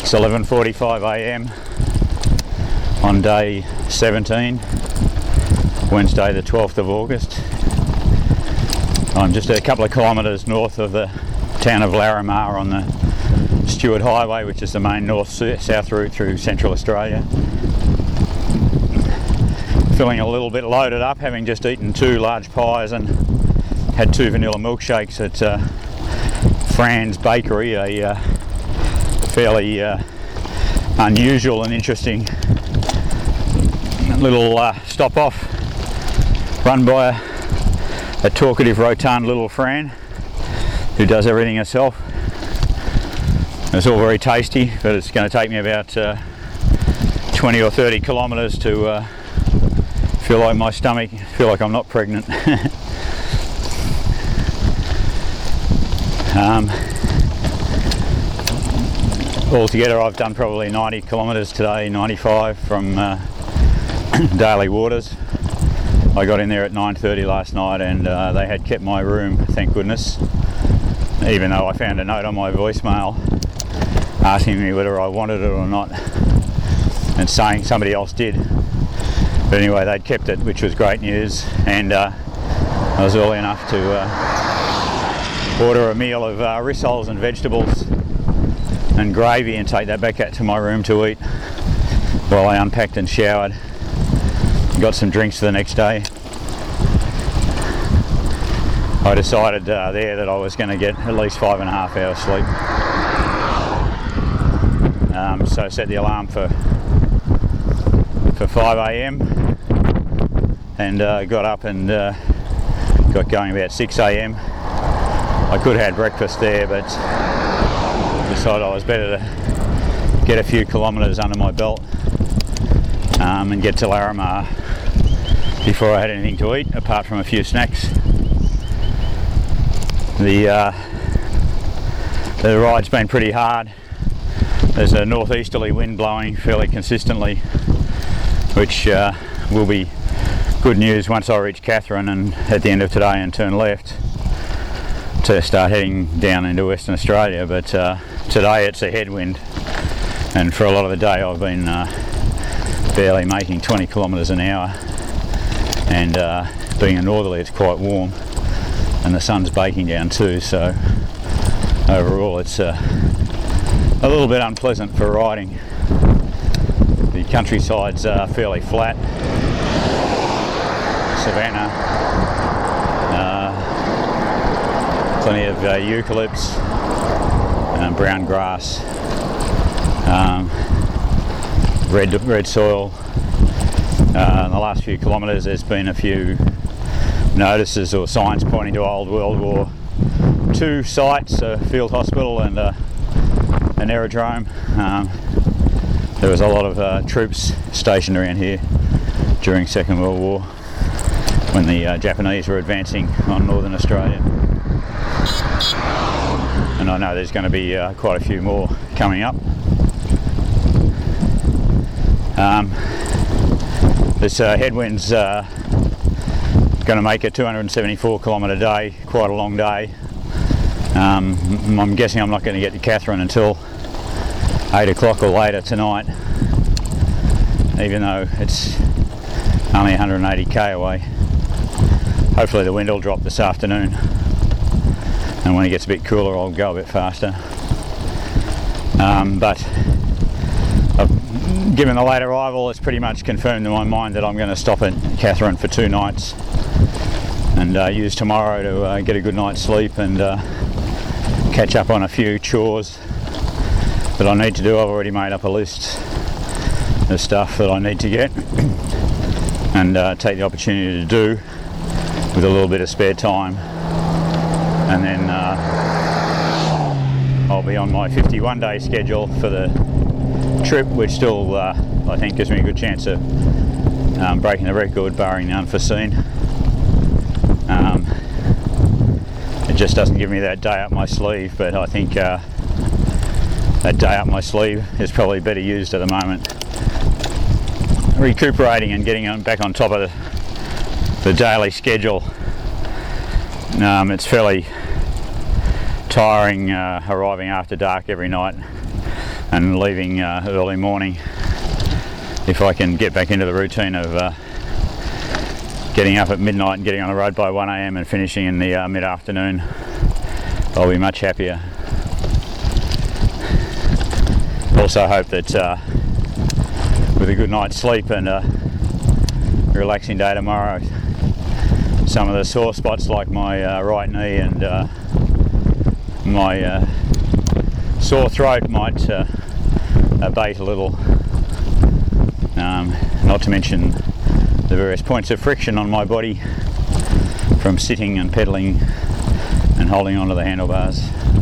It's 11:45 a.m. on day 17, Wednesday the 12th of August. I'm just a couple of kilometres north of the town of Larimar on the Stuart Highway, which is the main north-south route through Central Australia. Feeling a little bit loaded up, having just eaten 2 large pies and had 2 vanilla milkshakes at Fran's Bakery, a fairly unusual and interesting little stop-off run by a talkative, rotund little Fran who does everything herself. It's all very tasty, but it's going to take me about 20 or 30 kilometres to feel like my stomach, feel like I'm not pregnant. Altogether I've done probably 90 kilometres today, 95 from Daly Waters. I got in there at 9:30 last night and they had kept my room, thank goodness, even though I found a note on my voicemail asking me whether I wanted it or not and saying somebody else did. But anyway, they'd kept it, which was great news, and I was early enough to order a meal of rissoles and vegetables and gravy and take that back out to my room to eat while I unpacked and showered. Got some drinks for the next day. I decided there that I was going to get at least 5.5 hours sleep. So I set the alarm for 5 a.m. and got up and got going about 6 a.m. I could have had breakfast there, but decided I was better to get a few kilometres under my belt and get to Larimar before I had anything to eat, apart from a few snacks. The ride's been pretty hard. There's a northeasterly wind blowing fairly consistently, which will be good news once I reach Katherine and at the end of today and turn left to start heading down into Western Australia. But today it's a headwind, and for a lot of the day I've been barely making 20 kilometres an hour, and being a northerly it's quite warm and the sun's baking down too, so overall it's a little bit unpleasant for riding. The countryside's fairly flat, savanna, plenty of eucalypts, brown grass, red soil. In the last few kilometres there's been a few notices or signs pointing to old World War II sites, a field hospital and an aerodrome. There was a lot of troops stationed around here during Second World War when the Japanese were advancing on Northern Australia. And I know there's going to be quite a few more coming up. This headwind's going to make a 274 kilometre day, quite a long day. I'm guessing I'm not going to get to Katherine until 8 o'clock or later tonight, even though it's only 180k away. Hopefully the wind will drop this afternoon, and when it gets a bit cooler I'll go a bit faster. But given the late arrival, it's pretty much confirmed in my mind that I'm going to stop at Katherine for 2 nights and use tomorrow to get a good night's sleep and catch up on a few chores that I need to do. I've already made up a list of stuff that I need to get and take the opportunity to do with a little bit of spare time, and then I'll be on my 51-day schedule for the trip, which still I think gives me a good chance of breaking the record barring the unforeseen. It just doesn't give me that day up my sleeve, but I think that day up my sleeve is probably better used at the moment. Recuperating and getting back on top of the daily schedule. It's fairly tiring arriving after dark every night and leaving early morning. If I can get back into the routine of getting up at midnight and getting on the road by 1 a.m. and finishing in the mid-afternoon, I'll be much happier. Also hope that with a good night's sleep and a relaxing day tomorrow, some of the sore spots like my right knee and my sore throat might abate a little. Not to mention the various points of friction on my body from sitting and pedalling and holding onto the handlebars.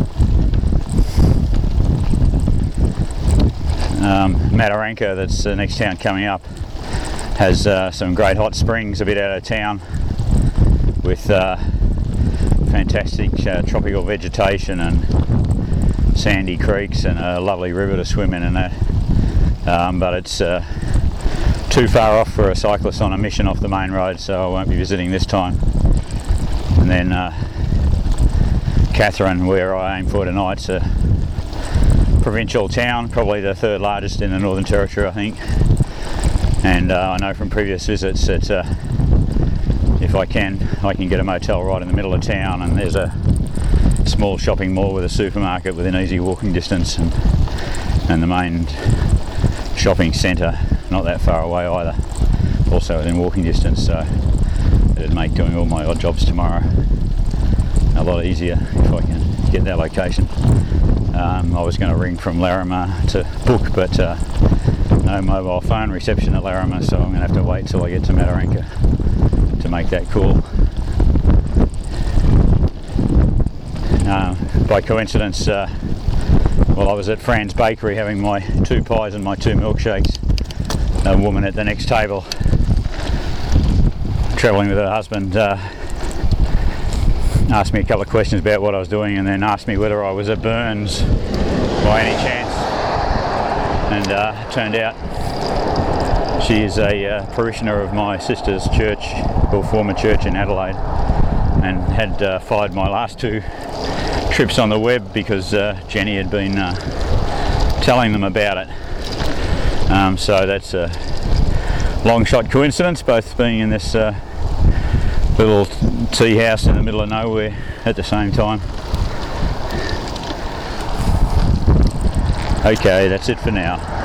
Mataranka, that's the next town coming up, has some great hot springs a bit out of town with fantastic tropical vegetation and sandy creeks and a lovely river to swim in and that. But it's too far off for a cyclist on a mission off the main road, so I won't be visiting this time. And then Katherine, where I aim for tonight's a provincial town, probably the third largest in the Northern Territory, I think. And I know from previous visits that if I can get a motel right in the middle of town, and there's a small shopping mall with a supermarket within easy walking distance, and the main shopping centre not that far away either, also within walking distance, so it'd make doing all my odd jobs tomorrow a lot easier if I can get that location. I was going to ring from Larrimah to book, but no mobile phone reception at Larrimah, so I'm going to have to wait till I get to Mataranka to make that call. By coincidence, while I was at Fran's Bakery having my 2 pies and my 2 milkshakes, a woman at the next table, travelling with her husband, asked me a couple of questions about what I was doing, and then asked me whether I was at Burns by any chance. And turned out she is a parishioner of my sister's church, or former church in Adelaide, and had followed my last 2 trips on the web because Jenny had been telling them about it. So that's a long shot coincidence, both being in this little tea house in the middle of nowhere at the same time. Okay, that's it for now.